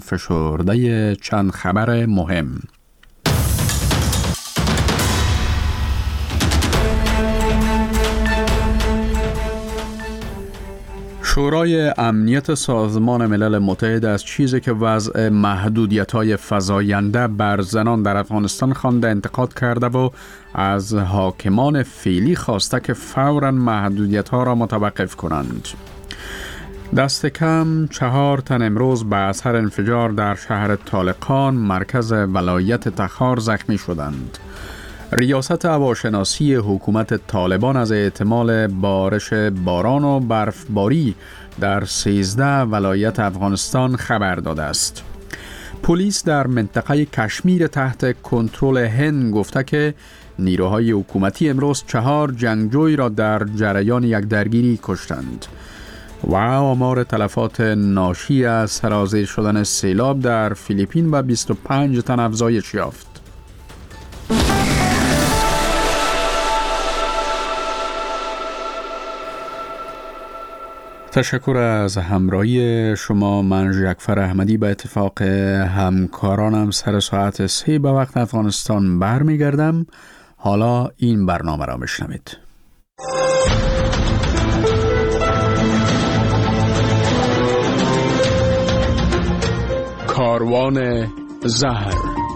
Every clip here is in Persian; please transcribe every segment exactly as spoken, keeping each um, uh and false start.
فشرده چند خبر مهم. شورای امنیت سازمان ملل متحد از چیزی که وضع محدودیت‌های فزاینده بر زنان در افغانستان خوانده انتقاد کرده و از حاکمان فعلی خواسته که فوراً محدودیت‌ها را متوقف کنند. دست کم چهار تن امروز به اثر انفجار در شهر طالقان مرکز ولایت تخار زخمی شدند. ریاست هواشناسی حکومت طالبان از احتمال بارش باران و برفباری در سیزده ولایت افغانستان خبر داده است. پلیس در منطقه کشمیر تحت کنترل هند گفته که نیروهای حکومتی امروز چهار جنگجوی را در جریان یک درگیری کشتند و آمار تلفات ناشی از سرازیر شدن سیلاب در فیلیپین و بیست و پنج تن افزایش یافت. تشکر از همراهی شما. من ژکفر احمدی به اتفاق همکارانم سر ساعت سه به وقت افغانستان برمیگردم. حالا این برنامه را بشنوید. کاروان زهر.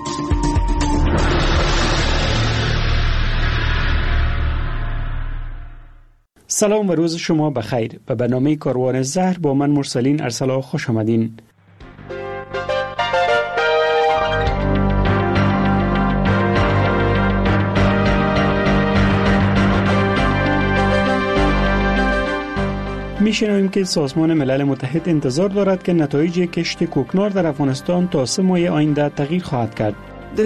سلام و روز شما بخیر. به برنامه کاروان زهر با من مرسلین ارسلا خوش آمدین. میشنویم که سازمان ملل متحد انتظار دارد که نتایج کشت کوکنار در افغانستان تا سه ماه آینده تغییر خواهد کرد.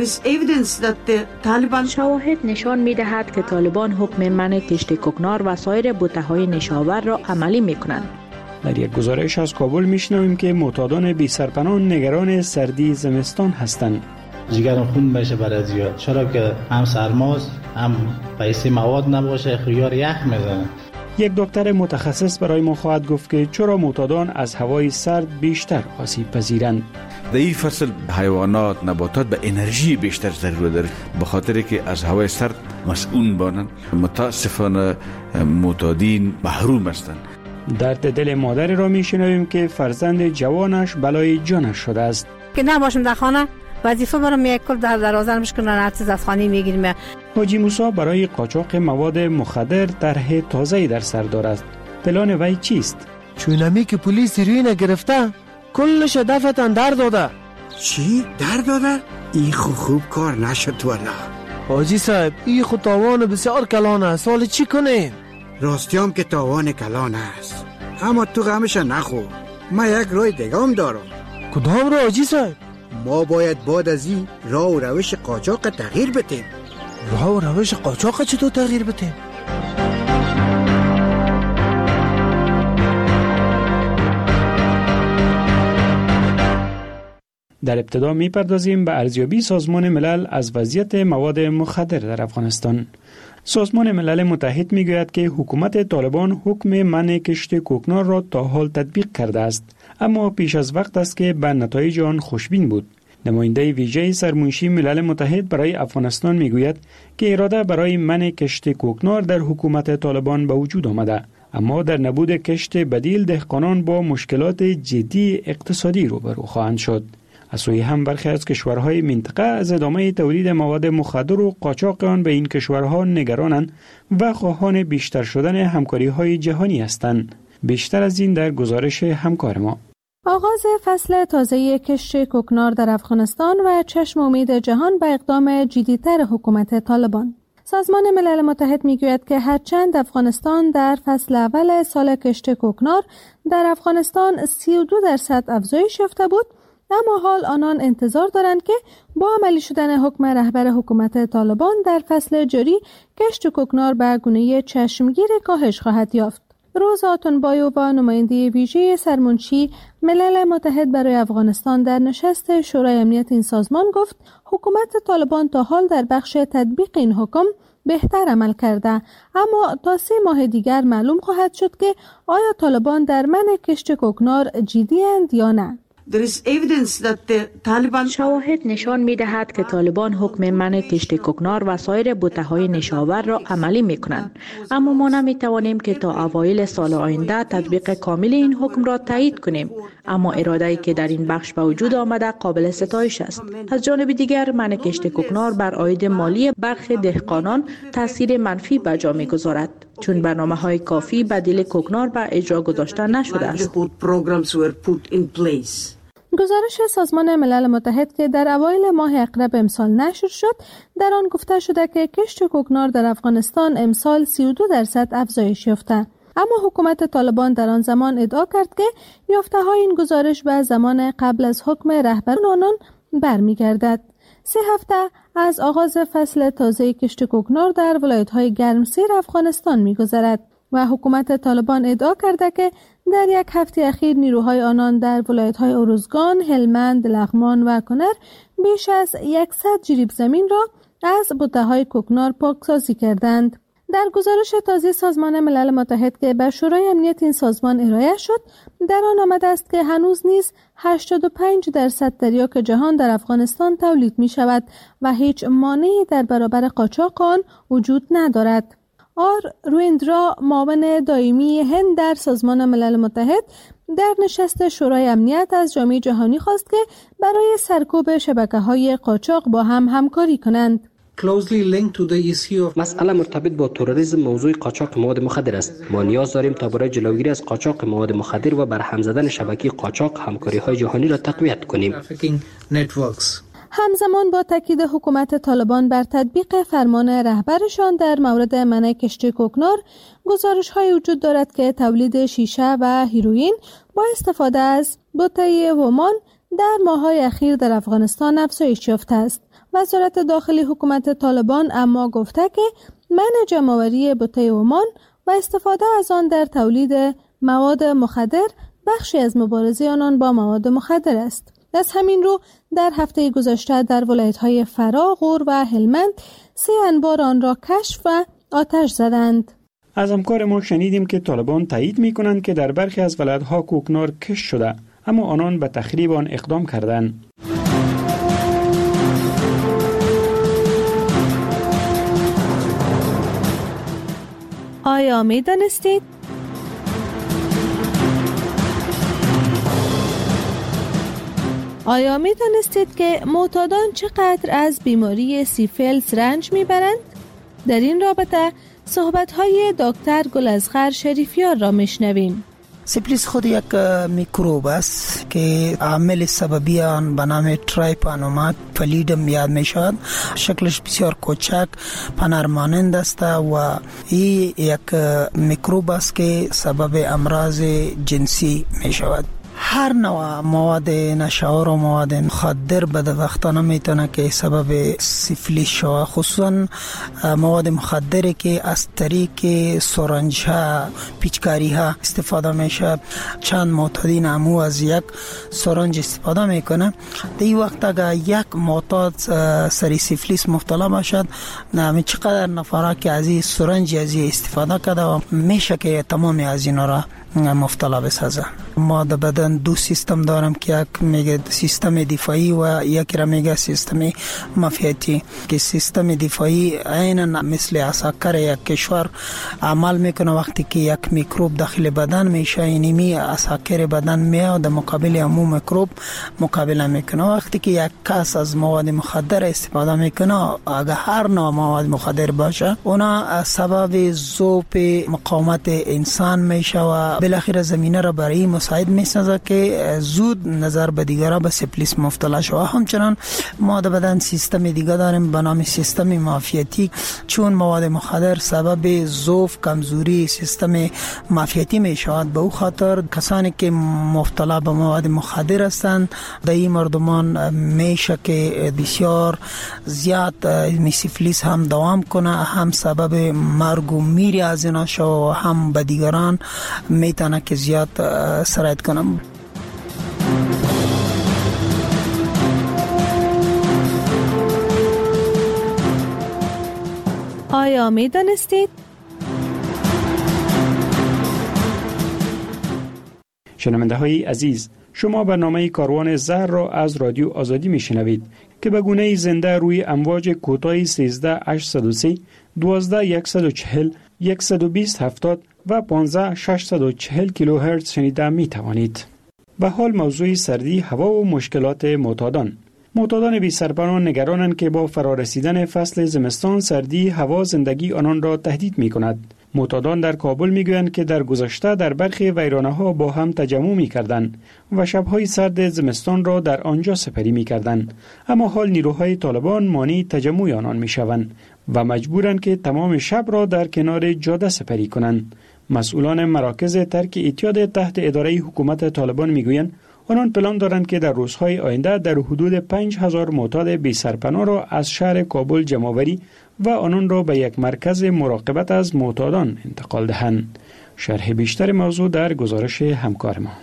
شواهد نشان می دهد که طالبان حکم منع کشت کوکنار و سایر بوته‌های نشاور را عملی می کنند. در یک گزارش از کابل میشنویم که معتادان بی سرپناه نگران سردی زمستان هستند. جگرم خون میشه برای زیاد، چرا که هم سرماست هم پیسه مواد نباشه، خیار یخ میزنه. یک دکتر متخصص برای ما خواهد گفت که چرا معتادان از هوای سرد بیشتر آسیب پذیرند. در این فصل حیوانات نباتات به انرژی بیشتر ضرورت دارند، به خاطر که از هوای سرد مسئول بانند. متاسفانه معتادین محروم هستند. درد دل مادر را میشنویم که فرزند جوانش بلای جانش شده است. که نباشم در خانه وظیفه برام یک کل در دروازه میشکنن، هر چیز از خانه میگیریم. حاجی موسی برای قاچاق مواد مخدر طرح تازه‌ای در سر دارد. پلان وی چیست؟ چونمی که پلیس روی گرفته کلش دفتن در داده. چی؟ در داده؟ این خو خوب کار نشد والا. حاجی صاحب این خو تاوان بسیار کلان است، حالا چی کنیم؟ راستیام که تاوان کلان است، اما تو غمش نخور. من یک راه دیگه دارم. کدام راه حاجی صاحب؟ ما باید بعد از این راه و روش قاچاق تغییر بدیم. راه و روش قاچاق چطور تغییر بدیم؟ در ابتدا میپردازیم به ارزیابی سازمان ملل از وضعیت مواد مخدر در افغانستان. سازمان ملل متحد میگوید که حکومت طالبان حکم منع کشت کوکنار را تا حال تطبیق کرده است، اما پیش از وقت است که به نتایج آن خوشبین بود. نماینده ویژه سرمنشی ملل متحد برای افغانستان میگوید که اراده برای منع کشت کوکنار در حکومت طالبان به وجود آمده، اما در نبود کشت بدیل دهقانان با مشکلات جدی اقتصادی روبرو خواهند شد. از سوی هم برخی از کشورهای منطقه از ادامه تولید مواد مخدر و قاچاق آن به این کشورها نگرانند و خواهان بیشتر شدن همکاری‌های جهانی هستند. بیشتر از این در گزارش همکار ما. آغاز فصل تازه کشت کوکنار در افغانستان و چشم امید جهان به اقدام جدی‌تر حکومت طالبان. سازمان ملل متحد میگوید که هرچند افغانستان در فصل اول سال کشت کوکنار در افغانستان سی و دو درصد افزایش یافته بود، اما حال آنان انتظار دارند که با عملی شدن حکم رهبر حکومت طالبان در فصل جاری کشت کوکنار به گونه چشمگیر کاهش خواهد یافت. روزا آتونبایو و نماینده ویژه سرمنشی ملل متحد برای افغانستان در نشست شورای امنیت این سازمان گفت حکومت طالبان تا حال در بخش تطبیق این حکم بهتر عمل کرده، اما تا سه ماه دیگر معلوم خواهد شد که آیا طالبان در منع کشت کوکنار جدی اند یا نه. شواهد نشان می دهد که طالبان حکم منع کشت کوکنار و سایر بوته‌های نشاور را عملی می کنند، اما ما نمی توانیم که تا اوایل سال آینده تطبیق کامل این حکم را تایید کنیم، اما اراده‌ای که در این بخش به وجود آمده قابل ستایش است. از جانب دیگر منع کشت کوکنار بر عاید مالی برخی دهقانان تاثیر منفی به جا می‌گذارد، چون برنامه‌های کافی بدیل کوکنار به اجرا گذاشته نشده است. گزارش سازمان ملل متحد که در اوایل ماه اقرب امسال نشر شد، در آن گفته شده که کشت کوکنار در افغانستان امسال سی و دو درصد افزایش یافته، اما حکومت طالبان در آن زمان ادعا کرد که یافته‌های این گزارش به زمان قبل از حکم رهبران آنان برمیگردد. سه هفته از آغاز فصل تازه کشت کوکنار در ولایت‌های گرمسیر افغانستان می‌گذرد و حکومت طالبان ادعا کرده که در یک هفته اخیر نیروهای آنان در ولایت‌های اروزگان، هلمند، لغمان و کنر بیش از صد جریب زمین را از بوته‌های کوکنار پاکسازی کردند. در گزارش تازه سازمان ملل متحد که به شورای امنیت این سازمان ارائه شد، در آن آمده است که هنوز نیز هشتاد و پنج درصد تریاک جهان در افغانستان تولید می شود و هیچ مانعی در برابر قاچاق آن وجود ندارد. آر رویندرا، معاون دائمی هند در سازمان ملل متحد، در نشست شورای امنیت از جامعه جهانی خواست که برای سرکوب شبکه‌های قاچاق با هم همکاری کنند. مسئله مرتبط با تروریسم موضوع قاچاق مواد مخدر است. ما نیاز داریم تا برای جلوگیری از قاچاق مواد مخدر و برهم زدن شبکه قاچاق همکاری‌های جهانی را تقویت کنیم. همزمان با تاکید حکومت طالبان بر تطبیق فرمان رهبرشان در مورد منع کشت کوکنار، گزارش‌های وجود دارد که تولید شیشه و هیروئین با استفاده از بوته ومان در ماه‌های اخیر در افغانستان افزایش یافته است. وزارت داخلی حکومت طالبان اما گفته که منع جمع‌آوری بوته ومان و استفاده از آن در تولید مواد مخدر بخشی از مبارزه آنان با مواد مخدر است. از همین رو در هفته گذشته در ولایت‌های فرا، غور و هلمند سه انبار آن را کشف و آتش زدند. از همکار ما شنیدیم که طالبان تایید می‌کنند که در برخی از ولایت‌ها کوکنار کشف شده، اما آنان به تخریب آن اقدام کردند. آیا می دانستید؟ آیا می دانستید که معتادان چقدر از بیماری سیفیلیس رنج می برند؟ در این رابطه صحبت‌های دکتر گلازغر شریفیار را می شنویم. سیفلیس خود یک میکروب است که عامل سببی آن به نام ترایپانوما پلیدم یاد می شود. شکلش بسیار کوچک پنر مانند است و این یک میکروب است که سبب امراض جنسی می شود. هر نوع مواد نشاور و مواد مخدر بدبختانه میتونه که سبب سیفلیس شود، خصوصا مواد مخدری که از طریق سرنج ها، پیچکاری ها استفاده میشه. چند معتادین امو از یک سرنج استفاده میکنه. در این وقت اگر یک معتاد سری سیفلیس مبتلا باشد، نمی چقدر نفره که از این سرنج از این استفاده کرده و میشه که تمام از اینا را مبتلا بسازه. ما در بدن دو سیستم دارم که یک میگه سیستم دفاعی و یک را میگه سیستم مافیاتی، که سیستم دفاعی عیناً مثل عساکر یک کشور عمل میکنه. وقتی که یک میکروب داخل بدن میشه، اینمی عساکر بدن میاد در مقابل امو میکروب مقابله میکنه. وقتی که یک کس از مواد مخدر استفاده میکنه، اگر هر نوع مواد مخدر باشه، اونا سبب ذوب مقاومت انسان میشه و بالاخره زمینه را برای مساعد میسازه که زود نظر به دیگران به سیفلیس مبتلا شود. همچنان ما در بدن سیستم دیگه داریم به نام سیستم مافیاتی، چون مواد مخدر سبب ضعف کمزوری سیستم مافیاتی می شود. به او خاطر کسانی که مبتلا به مواد مخدر هستند، در این مردمان میشه که بسیار زیاد سیفلیس هم دوام کنه، هم سبب مرگ و میری از اینا شود و هم به دیگران میتونه که زیاد سرایت کنم. آیا می دانستید؟ شنونده های عزیز، شما برنامه کاروان زهر را از رادیو آزادی میشنوید که به گونه زنده روی امواج کوتاه سیزده هشتصد و سی، دوازده صد و چهل، صد و بیست هفتاد و پانزده ششصد و چهل کیلوهرتز شنیده می توانید. به حال موضوع سردی هوا و مشکلات معتادان. معتادان بی سرپناه نگرانند که با فرارسیدن فصل زمستان سردی هوا زندگی آنان را تهدید می کند. معتادان در کابل می گویند که در گذشته در برخی ویرانه ها با هم تجمع می کردند و شبهای سرد زمستان را در آنجا سپری می کردند، اما حال نیروهای طالبان مانع تجمع آنان می شوند و مجبورند که تمام شب را در کنار جاده سپری کنند. مسئولان مراکز ترک اعتیاد تحت اداره حکومت طالبان می گویند آنان پلان دارند که در روزهای آینده در حدود پنج هزار معتاد بی سرپناه را از شهر کابل جمع‌آوری و آنان را به یک مرکز مراقبت از معتادان انتقال دهند. شرح بیشتر موضوع در گزارش همکار ما.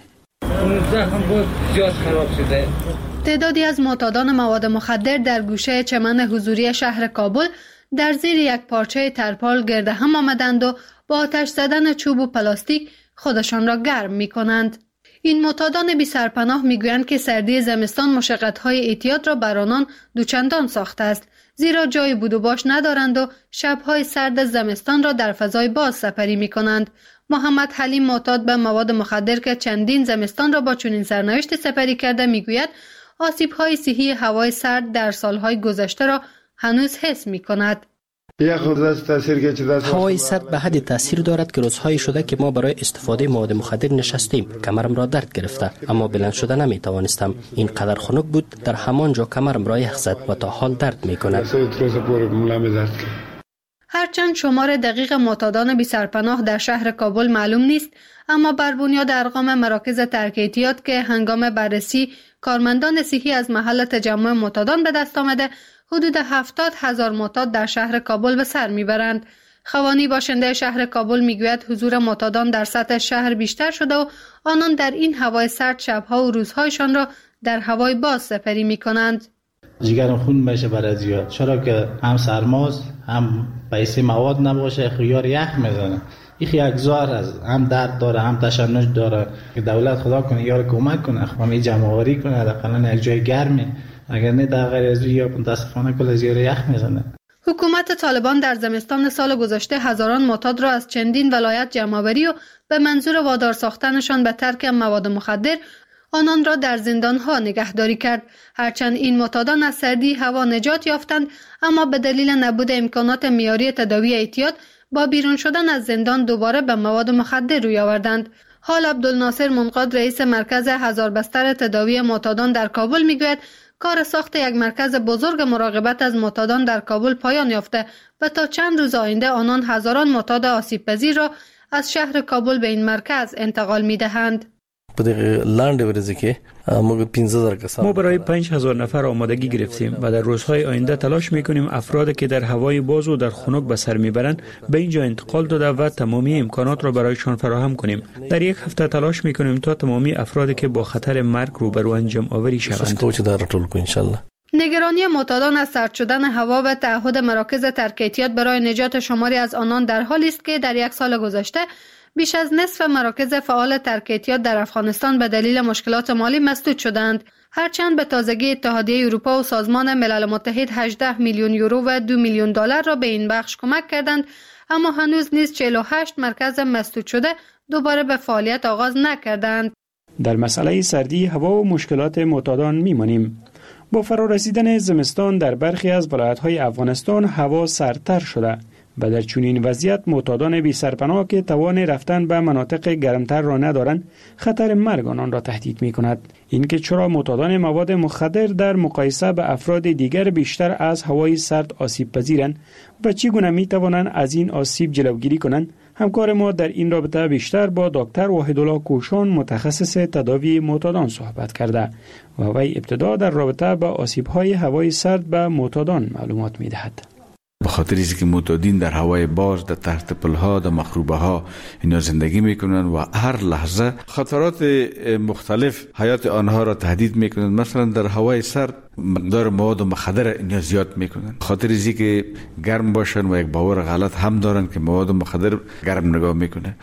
تعدادی از معتادان مواد مخدر در گوشه چمن حضوری شهر کابل در زیر یک پارچه ترپال گرد هم آمدند و با آتش زدن چوب و پلاستیک خودشان را گرم می کنند. این معتادان بی سرپناه می گویند که سردی زمستان مشقت‌های اعتیاد را بر آنان دوچندان ساخته است، زیرا جای بود و باش ندارند و شب‌های سرد زمستان را در فضای باز سپری می کنند. محمد حلیم معتاد به مواد مخدر که چندین زمستان را با چنین سرنوشت سپری کرده می گوید آسیب‌های صحی هوای سرد در سالهای گذشته را هنوز حس می کند. هوای سرد به حد تاثیر دارد که روزهایی شده که ما برای استفاده مواد مخدر نشستیم. کمرم را درد گرفته اما بلند شده نمی توانستم. این قدر خنک بود در همان جا کمرم را یخ زد و تا حال درد می کند. هرچند شمار دقیق معتادان بی سرپناه در شهر کابل معلوم نیست، اما بر بنیاد ارقام مراکز ترک اعتیاد که هنگام بررسی کارمندان صحی از محل تجمع معتادان به دست آمده، حدود هفتاد هزار معتاد در شهر کابل به سر میبرند. خوانی باشنده شهر کابل میگوید حضور معتادان در سطح شهر بیشتر شده و آنان در این هوای سرد شبها و روزهایشان را در هوای باز سپری میکنند. جگرم خون میشه برای زیاد، چرا که هم سرماز هم پیسه مواد نباشه، خیار یخ میزنه. این یک زار از هم درد داره هم تشنج داره که دولت خدا کنه یار کمک کنه، همه جمع آوری کنه حداقل یک جای گرمی، اگر نه در غیر از یا متاسفانه کل زیر یخ میزنه. حکومت طالبان در زمستان سال گذشته هزاران معتاد را از چندین ولایت جمع‌آوری و به منظور وادار ساختنشان به ترک مواد مخدر آنان را در زندانها نگهداری کرد. هرچند این معتادان از سردی هوا نجات یافتند، اما به دلیل نبود امکانات معیاری تداوی اعتیاد با بیرون شدن از زندان دوباره به مواد مخدر روی آوردند. حال عبدالناصر منقاد رئیس مرکز هزار بستر تداوی معتادان در کابل میگوید کار ساخت یک مرکز بزرگ مراقبت از معتادان در کابل پایان یافته و تا چند روز آینده آنان هزاران معتاد آسیب پذیر را از شهر کابل به این مرکز انتقال می‌دهند. ما برای پنج هزار نفر آمادگی گرفتیم و در روزهای آینده تلاش میکنیم افرادی که در هوای باز و در خنک به سر میبرند به اینجا انتقال داده و تمامی امکانات را برایشان فراهم کنیم. در یک هفته تلاش میکنیم تا تمامی افرادی که با خطر مرگ روبرو انجام آوری شوند. نگرانی معتادان از سرد شدن هوا و تعهد مراکز ترک اعتیاد برای نجات شماری از آنان در حالی است که در یک سال گذشته بیش از نصف مراکز فعال ترک اعتیاد در افغانستان به دلیل مشکلات مالی مسدود شدند. هرچند به تازگی اتحادیه اروپا و سازمان ملل متحد هجده میلیون یورو و دو میلیون دلار را به این بخش کمک کردند، اما هنوز نیز چهل و هشت مرکز مسدود شده دوباره به فعالیت آغاز نکردند. در مسئله سردی هوا و مشکلات معتادان میمانیم. با فرارسیدن زمستان در برخی از ولایت‌های افغانستان هوا سردتر شده و در چنین وضعیت معتادان بی سرپناه که توان رفتن به مناطق گرمتر را ندارند خطر مرگ آنان را تهدید می کند. اینکه چرا معتادان مواد مخدر در مقایسه به افراد دیگر بیشتر از هوای سرد آسیب پذیرند و چگونه می توانند از این آسیب جلوگیری کنند، همکار ما در این رابطه بیشتر با دکتر واحدالله کوشان متخصص تداوی معتادان صحبت کرده و وی ابتدا در رابطه با آسیب‌های هوای سرد به معتادان معلومات می‌دهد. به خاطر اینکه معتادین در هوای باز، در تحت پلها، در مخروبه ها اینا زندگی میکنن و هر لحظه خطرات مختلف حیات آنها را تهدید میکنن. مثلا در هوای سرد مقدار مواد مخدر اینا زیاد میکنن، خاطر اینکه گرم باشن و یک باور غلط هم دارن که مواد مخدر گرم نگاه میکنه.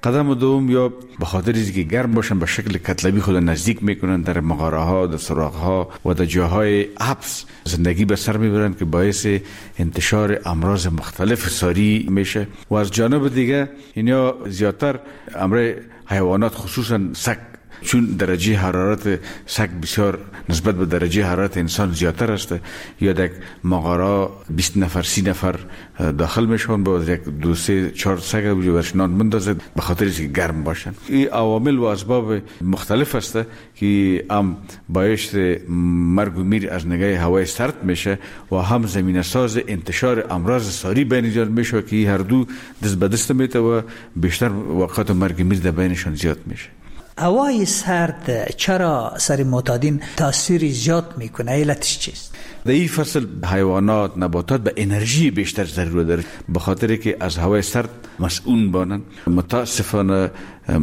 قدم دوم یا به خاطر اینکه گرم باشن به شکل کتلبی خود نزدیک میکنن در مغاره ها، در سراغ ها و در جاهای حبس زندگی به سر میبرن که باعث انتشار امراض مختلف ساری میشه. و از جانب دیگه اینا زیادتر امر حیوانات خصوصا سگ، چون درجه حرارت سگ بسیار نسبت به درجه حرارت انسان زیادتر است، یا در مغاره بیست نفر سی نفر داخل میشون با یک دو سه چهار سگ برش نان مندازد به خاطر اینکه گرم باشن. این عوامل و اسباب مختلف است که هم باعث مرگ و میر از نگاه هوای سرد میشه و هم زمینه ساز انتشار امراض ساری بین ایجاد میشه که هر دو دست به دست میته و بیشتر وقت مرگ میر در بینشان زیاد میشه. هوای سرد چرا سر معتادین تاثیر زیاد میکنه؟ علتش چیست؟ در این فصل حیوانات، نباتات به انرژی بیشتر ضرورت داره به خاطر که از هوای سرد مسئول بانن. متاسفانه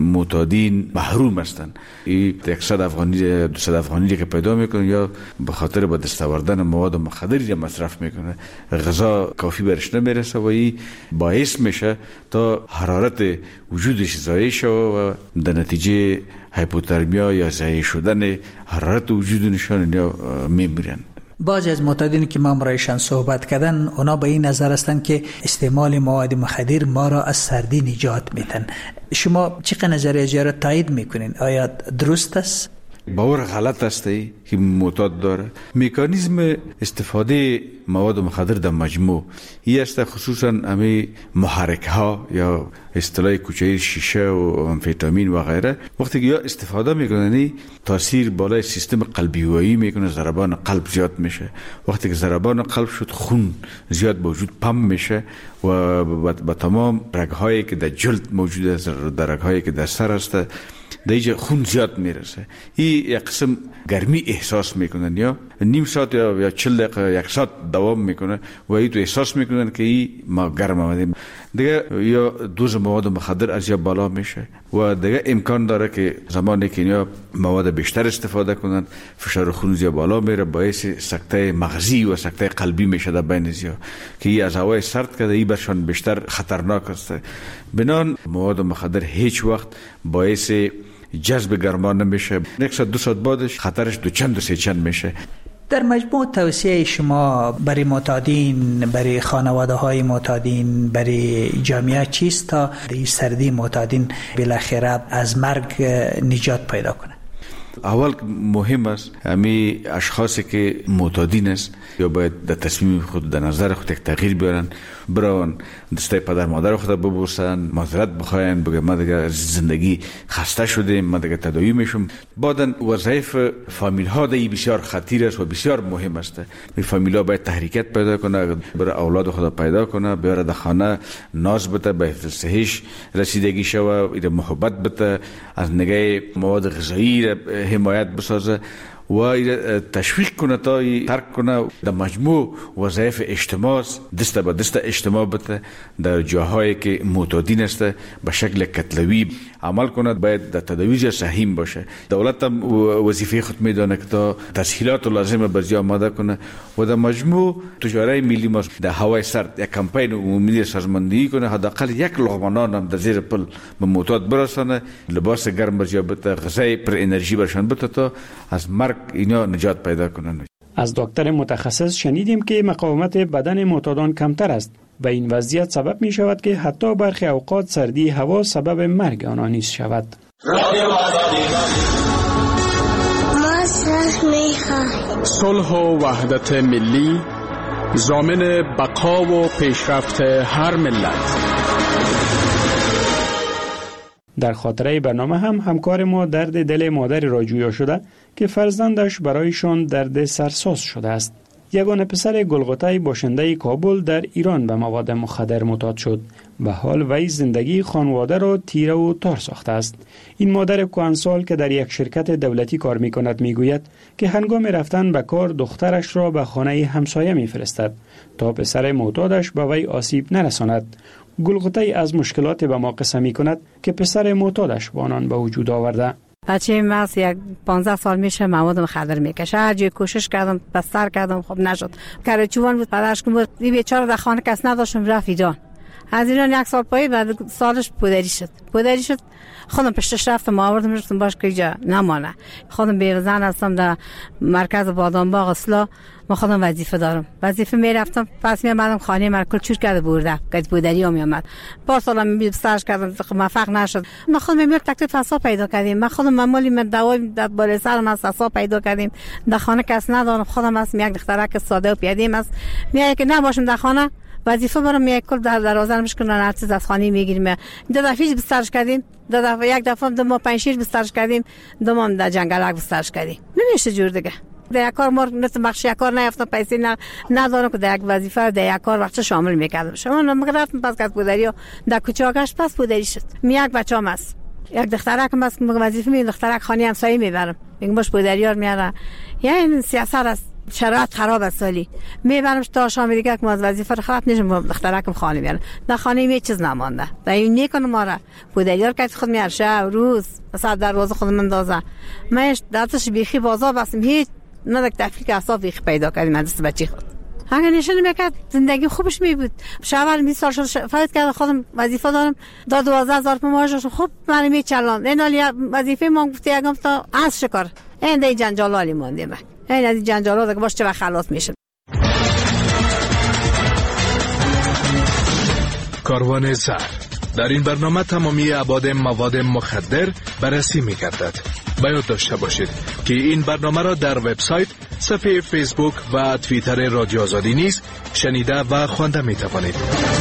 معتادین محروم هستند. این صد افغانی دویست افغانی که پیدا میکنن یا به خاطر با دست آوردن مواد مخدری مصرف میکنه، غذا کافی برش نمیرسه و این باعث میشه تا حرارت وجودش ضایع شه و در نتیجه هایپوترمیا یا ضایع شدن حرارت وجودشان یا میمیرن. بعضی از معتادین که ما برایشان صحبت کردن اونا به این نظر هستند که استعمال مواد مخدر ما را از سردی نجات میدن. شما چقدر نظریه جا تایید میکنین؟ آیا درست است؟ باور غلط است که معتاد داره. مکانیزم استفاده مواد مخدر در مجموع این است، خصوصا امی محرک ها یا اصطلاح کوچه شیشه و آمفتامین و غیره، وقتی که یا استفاده میکنن تاثیر بالای سیستم قلبی هوایی میکنه، ضربان قلب زیاد میشه. وقتی که ضربان قلب شد خون زیاد به وجود پمپ میشه و با تمام رگ‌هایی که در جلد موجود است، در رگ‌هایی که در سر است، دیگه خون زیاد میرسه. این یک قسم گرمی احساس میکنن یا نیم ساعت یا چهل دقیقه یک ساعت دوام میکنه و این تو احساس میکنن که این ما گرم آمدیم. دیگه یا دوز مواد مخدر از یا بالا میشه و دیگه امکان داره که زمانی که اینا مواد بیشتر استفاده کنن فشار خون زیاد بالا میره، باعث سکته مغزی و سکته قلبی میشه در بین زیاد که این از هوای سرد که این برشان بیشتر خطرناک است. بنان مواد مخدر هیچ وقت باعث جذب گرما نمیشه. یک ساعت دو ساعت بعدش خطرش دو چند دو سه چند میشه. در مجموع توصیه شما برای معتادین، برای خانواده های معتادین، برای جامعه چیست تا در سردی معتادین بالاخره از مرگ نجات پیدا کنه؟ اول مهم است امی اشخاصی که معتادین است یا باید در تصمیم خود در نظر خود یک تغییر بیارن، بران دسته پدر مادر خود ببوسن، معذرت بخواین، بگه ما دیگه از زندگی خسته شدیم، ما دیگه تداوی میشم. بعدن وظایف فامیل ها دی بسیار خطیر است و بسیار مهم است. فامیل ها باید تحریکت پیدا کنه، برای اولاد خود پیدا کنه، بیاره در خانه ناز بده، به حفظ صحیح رسیدگی شوه، ایره محبت بده، از نگاه مواد غذایی حمایت بسازه و تشویق کنه تا ترک کنه. در مجموع وظایف اجتماع دست به دست اجتماع بده، در جاهایی که معتادین است به شکل کتلوی عمل کنه، باید در تداوی سهیم باشه. دولت هم وظیفه خود میدانه که تا تسهیلات لازمه برای آماده کنه و در مجموع تجاره ملی ما در هوای سرد یک کمپین عمومی سازماندهی کنه، حداقل یک لقمه نان هم در زیر پل به معتاد برسانه، لباس گرم برای بده، غذای پر انرژی برشان بده تا از مرگ اینا نجات پیدا کنن. از دکتر متخصص شنیدیم که مقاومت بدن معتادان کمتر است و این وضعیت سبب می شود که حتی برخی اوقات سردی هوا سبب مرگ آنها نیز شود. صلح و وحدت ملی ضامن بقا و پیشرفت هر ملت. در خاطره برنامه هم همکار ما درد دل مادر را جویا شده که فرزندش برایشان درد سرساز شده است. یگانه پسر گلغوته باشنده کابل در ایران به مواد مخدر معتاد شد و حال وی زندگی خانواده را تیره و تار ساخته است. این مادر کهنسال که در یک شرکت دولتی کار می کند می گوید که هنگام رفتن به کار دخترش را به خانه همسایه می فرستد تا پسر معتادش به وی آسیب نرساند. گلغوته از مشکلات به ما قصه می کند که پسر معتادش با آنان به وجود آورده. بچه من یک پانزده سال میشه مواد مخدر میکشه. هر جای کوشش کردم، بستر کردم، خب نشد. کرچوان بود، پدرش بود، این بیچاره در خانه کس نداشتم، رفت ایران. از ایران یک سال پای بعد سالش پدری شد پدری شد خودم پشتش رفتم آوردم رفتم باش که اینجا نمانه. خودم بیرزن هستم در مرکز بادامباغ اصلاح. ما خودم وظیفه دارم وظیفه میرفتم پس میامدم خانه من کل چور کرده برده که پدری ها میامد با سالا می سرش کردم موفق نشد. ما خودم میل تکلیف حساب پیدا کردیم. ما خودم معمولی من دوای در بالا سرم از حساب پیدا کردیم. در خانه کس ندارم خودم است یک دخترک ساده و پیاده است میای که نباشم در خانه وظیفه برام میای کل در دروازه میشکنن هر چیز از خانه میگیریم. دو دفعه بسترش کردیم دو دفعه یک دفعه دو ما پنج شیر بسترش کردیم دو ما در جنگلک بسترش کردیم. نمیشه جور دیگه در یک کار ما مثل بخش یک کار نیافتم پیسه نه ندارم که در یک وظیفه در یک کار وقت شامل میکردم. شما نمیگرفتم پس که پدری در کوچه آگشت پس پدری شد. می یک بچه‌ام است یک دخترک هم است وظیفه می دخترک خانه همسایه میبرم میگم باش پدریار میاره. یعنی سیاست است شرایط خراب است سالی میبرم تا شام دیگه که از وظیفه خراب نشم دخترکم خانه میارم در خانه می چیز نمانده در این نکنم ما را پدریار که خود میار شب روز مثلا دروازه خود من دازه منش دستش بیخی بازار بستم هیچ نه تفکیک اعصاب بیخی پیدا کردیم از دست بچی خود. اگه نشون میکرد زندگی خوبش می بود. شاور بیست سال شد فایت کرد خودم وظیفه دارم داد دوازده هزار تومان ماهش خب من میچلان این حالی وظیفه ما گفته یکم تا از شکر این دی جنجالالی موندیم این از جنجالا دیگه باش چه وقت خلاص میشه. کاروان زر در این برنامه تمامی ابعاد مواد مخدر بررسی می‌گردد. باید داشته باشید که این برنامه را در وبسایت، صفحه فیسبوک و توییتر رادیو آزادی نیز شنیده و خوانده می‌توانید.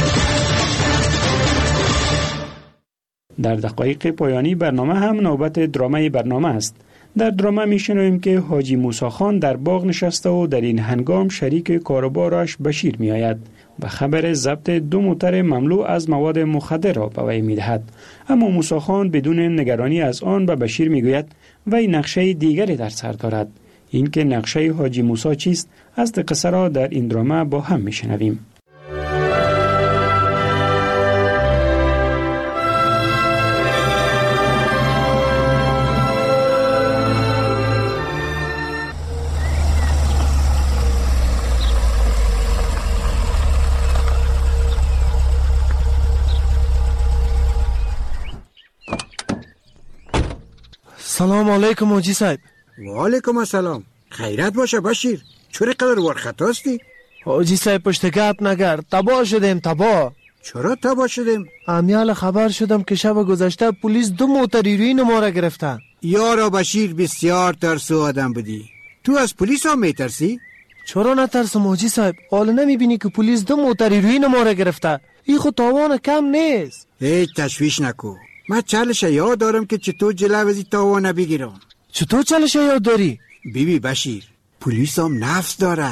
در دقایق پایانی برنامه هم نوبت درامای برنامه است. در درامه میشنویم که حاجی موسی خان در باغ نشسته و در این هنگام شریک کاروبارش بشیر میآید و خبر ضبط دو موتر مملو از مواد مخدر را به وی میدهد. اما موسی خان بدون نگرانی از آن به بشیر میگوید وی نقشه دیگری در سر دارد. این که نقشه حاجی موسی چیست از قصه را در این درامه با هم میشنویم. سلام علیکم حاجی صاحب. و علیکم السلام. خیرت باشه بشیر. چرا قدر ورخطاستی؟ حاجی صاحب پشت گپ نگر. تباه شدیم تباه. چرا تباه شدیم؟ امیال خبر شدم که شب گذشته پلیس دو موتر هیروئین ما را گرفتن. یارا بشیر بسیار ترسو آدم بودی. تو از پلیس هم میترسی؟ چرا نترسم حاجی صاحب؟ حالا نمیبینی که پلیس دو موتر هیروئین ما را گرفته؟ این خود تاوان کم نیست. هیچ تشویش نکو. من چالش یاد دارم که چطور جلو از تاوان بگیرم. چطور چالش یاد داری؟ بیبی بشیر پلیس هم نفس داره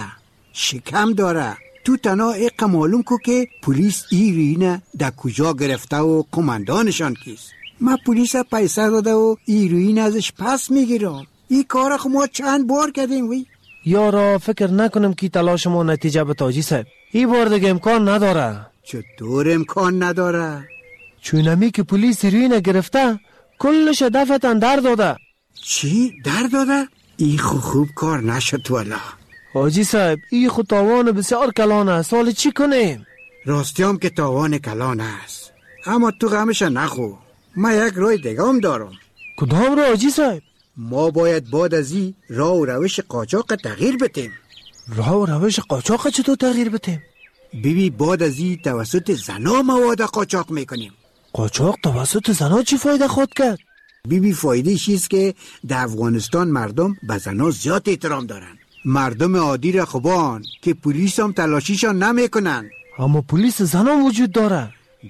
شکم داره. تو تنها ایک معلوم کو که پلیس هیروئین در کجا گرفته و کماندانشان کیست. من پلیس پیسه داده و هیروئین ازش پس میگیرم. این کار خو ما چند بار کردیم. وی یارا فکر نکنم که تلاش ما نتیجه به حاجی صاحب. این بار دیگه امکان نداره. چطور امکان نداره؟ چونمی که پلیس هیروئین گرفته کلش دفتن در داده. چی؟ در داده؟ ای خو خوب کار نشد والا. حاجی صاحب ای خو تاوان بسیار کلان است. حالا چی کنیم؟ راستی هم که تاوان کلان است اما تو غمش نخو. من یک راه دیگه هم دارم. کدام راه حاجی صاحب؟ ما باید بعد از این راه و روش قاچاق تغییر بتیم. راه و روش قاچاق چطور تغییر بتیم؟ بیبی بعد از این توسط زنا مواد قاچاق میکنیم. قاچاق توسط زنا چی فایده خود کرد؟ بیبی فایده شیست که در افغانستان مردم به زنا زیاد احترام دارن. مردم عادی را خوبان که پلیس هم تلاشیشان نمیکنن. اما پلیس زن هم وجود داره.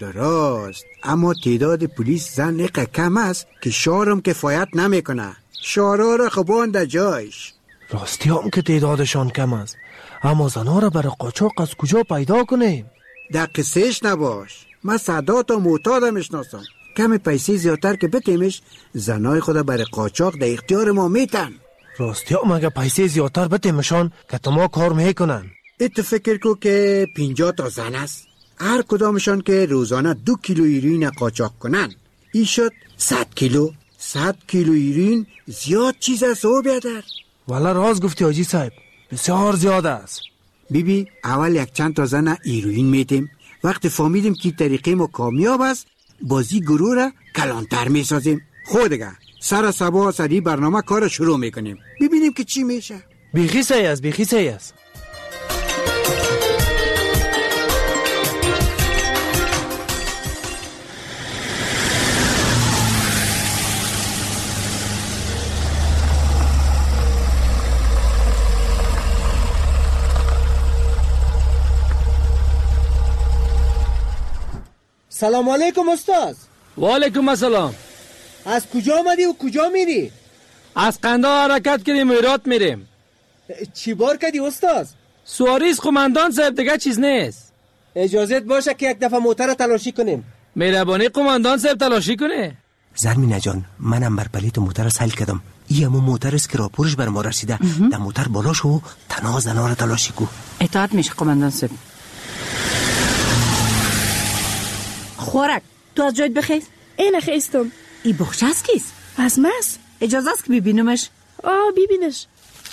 درست اما تعداد پلیس زن اقا کم است که شهرم کفایت نمیکنه. شهرها را خوبان در جایش. راستی هم که تعدادشان کم است اما زنها را برای قاچاق از کجا پیدا کنیم؟ در قصهش نباش. من صدات و معتاد میشناسم. کم پیسه زیادتر که بتیمش زنای خدا برای قاچاق در اختیار ما میتن. راستی هم اگه پیسه زیادتر بتیمشان که تما کار میکنن. ات فکر کو که پینجا تا زن است. هر کدامشان که روزانه دو کیلو هیروئین قاچاق کنن این شد صد کیلو. صد کیلو هیروئین زیاد چیز است او بیادر. والا راز گفتی حاجی صاحب بسیار زیاد است. بیبی اول یک چند تا زن هیروئین میتیم. وقتی فهمیدیم که طریقه ما کامیاب است بازی گروه را کلانتر می سازیم. خود دیگه سر صبح سری برنامه کار شروع میکنیم، ببینیم که چی میشه. بیخی صحیح است، بیخی صحیح است. سلام علیکم استاد. و علیکم السلام. از کجا آمدی و کجا میری؟ از قندهار حرکت کردیم ایرات میریم. چی بار کردی استاد؟ سواریز قماندان صاحب، دیگه چیز نیست. اجازت باشه که یک دفعه موتر تلاشی کنیم. مهربانی قماندان صاحب تلاشی کنه. زرمینه جان، منم بر بلیت موتر را سیل کردم. این همون موتر است که راپورش بر ما رسیده. در موتر بالا شو، تنها زنا را تلاشی کو. اطاعت میشه قماندان صاحب. خورک تو از جایت بخیز؟ اینه خیستم. ای بخشه از کیست؟ از ماست. اجازه است که ببینمش؟ آه ببینش.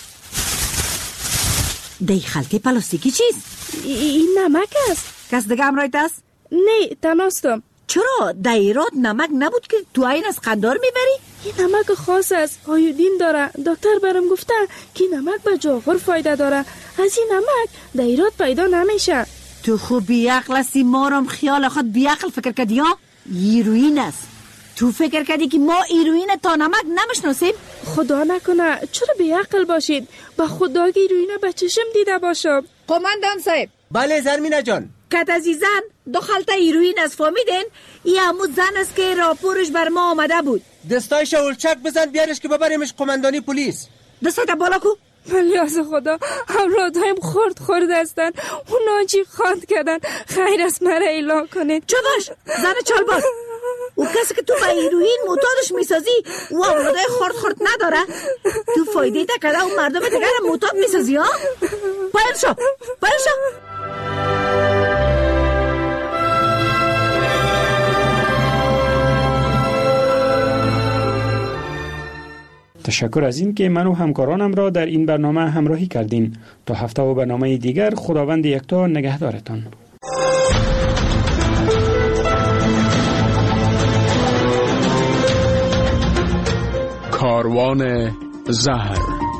دی خلطه پلاستیکی چیست؟ این نمک است. کس دیگه امرایت است؟ نه تناستم. چرا دایرات نمک نبود که تو این از قندار میبری؟ این نمک خاص است، آیودین داره. دکتر برام گفته که نمک به جاغور فایده داره. از این نمک دایرات پیدا نمیشه. تو خوب بیعقل هستی، ما رام خیال خود بیعقل فکر کردی ها؟ ایروین است. تو فکر کردی که ما ایروین تا نمک نمیشناسیم؟ خدا نکنه، چرا بیعقل باشید؟ با خدا که ایروین به چشم دیده باشم. قماندان صاحب. بله زرمینه جان. کت عزیزان دو خلطه ایروین است، فهمیدین؟ این همون زن است که راپورش بر ما آمده بود. دستایش اولچک بزن بیارش که ببریمش قماندانی پلیس. دستایت بالا کو. ولی از خدا اولادایم خورد خورد هستن، اونا چی خواند کردن، خیر است مرا اعلام کنید. چه باش زن چالباز، او کسی که تو به ایروین معتادش میسازی او اولادای خورد خورد نداره؟ تو فایده تا کده اون مردم دیگر هم معتاد میسازی ها؟ پایل شو پایل شو. تشکر از این که من و همکارانم را در این برنامه همراهی کردین. تا هفته و برنامه دیگر، خداوند یکتا نگهدارتان. کاروان زهر.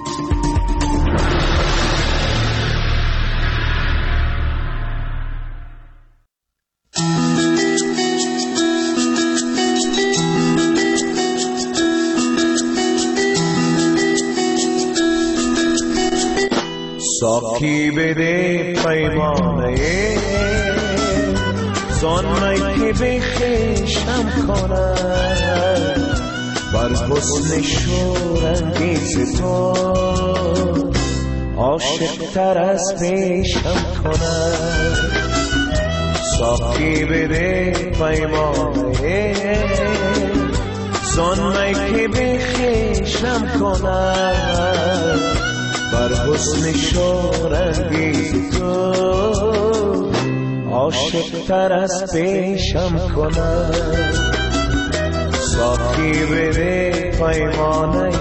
ساقی بده پیمانه زانمه که بخشم کنم بر حسن شورانگیز تو عاشق تر از پیشم کنم. ساقی بده پیمانه زانمه که بخشم کنم بر حسن شورانگیز تو عاشق تر از پیشم کنم. ساقی بده پیمانه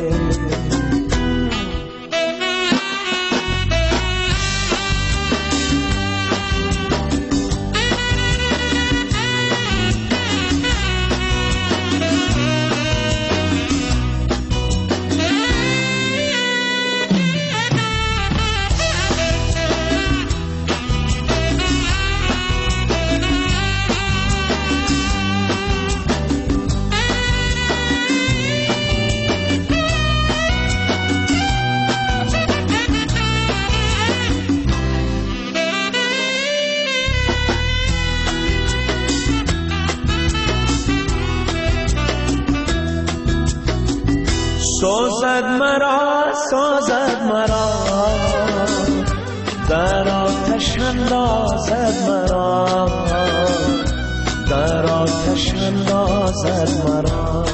سازد مرا سازد مرا در آتش اندازد مرا در آتش اندازد مرا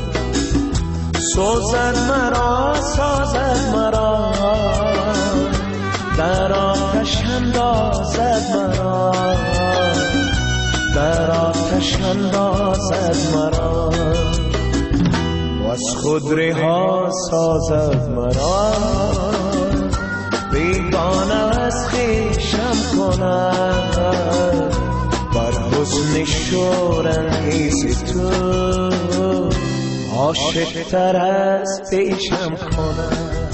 سازد مرا سازد مرا در آتش اندازد مرا در آتش اندازد مرا از خود رها سازد مرا بیگانه از خویشم کند شورانگیز تو عاشق تر از پیشم کنم.